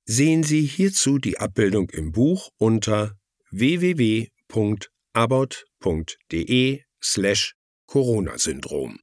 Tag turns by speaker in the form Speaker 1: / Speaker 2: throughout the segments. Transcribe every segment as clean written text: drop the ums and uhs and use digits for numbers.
Speaker 1: Sehen Sie hierzu die Abbildung im Buch unter www.abbott.de/Corona-Syndrom.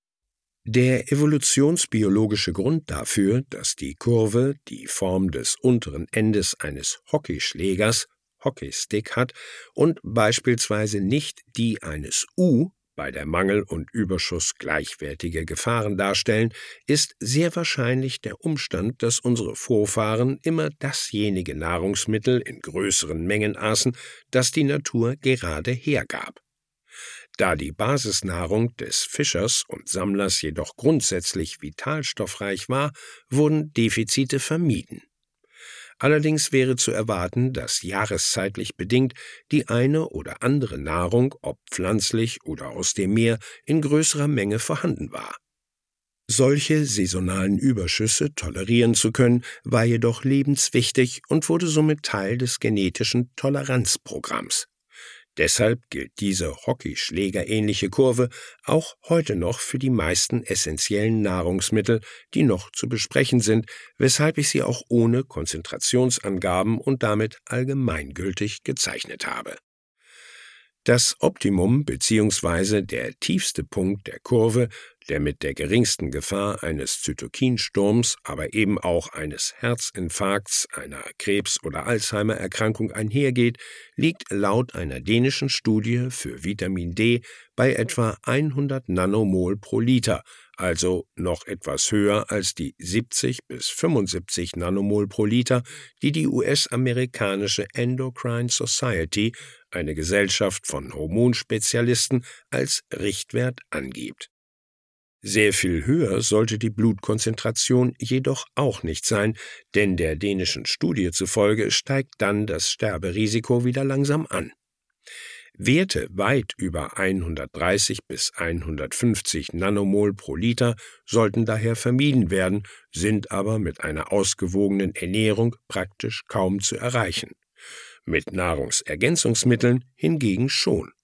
Speaker 1: Der evolutionsbiologische Grund dafür, dass die Kurve die Form des unteren Endes eines Hockeyschlägers, Hockeystick, hat und beispielsweise nicht die eines U, bei der Mangel und Überschuss gleichwertige Gefahren darstellen, ist sehr wahrscheinlich der Umstand, dass unsere Vorfahren immer dasjenige Nahrungsmittel in größeren Mengen aßen, das die Natur gerade hergab. Da die Basisnahrung des Fischers und Sammlers jedoch grundsätzlich vitalstoffreich war, wurden Defizite vermieden. Allerdings wäre zu erwarten, dass jahreszeitlich bedingt die eine oder andere Nahrung, ob pflanzlich oder aus dem Meer, in größerer Menge vorhanden war. Solche saisonalen Überschüsse tolerieren zu können, war jedoch lebenswichtig und wurde somit Teil des genetischen Toleranzprogramms. Deshalb gilt diese Hockeyschlägerähnliche Kurve auch heute noch für die meisten essentiellen Nahrungsmittel, die noch zu besprechen sind, weshalb ich sie auch ohne Konzentrationsangaben und damit allgemeingültig gezeichnet habe. Das Optimum bzw. der tiefste Punkt der Kurve, der mit der geringsten Gefahr eines Zytokinsturms, aber eben auch eines Herzinfarkts, einer Krebs- oder Alzheimer-Erkrankung einhergeht, liegt laut einer dänischen Studie für Vitamin D bei etwa 100 Nanomol pro Liter, also noch etwas höher als die 70 bis 75 Nanomol pro Liter, die die US-amerikanische Endocrine Society, eine Gesellschaft von Hormonspezialisten, als Richtwert angibt. Sehr viel höher sollte die Blutkonzentration jedoch auch nicht sein, denn der dänischen Studie zufolge steigt dann das Sterberisiko wieder langsam an. Werte weit über 130 bis 150 Nanomol pro Liter sollten daher vermieden werden, sind aber mit einer ausgewogenen Ernährung praktisch kaum zu erreichen. Mit Nahrungsergänzungsmitteln hingegen schon.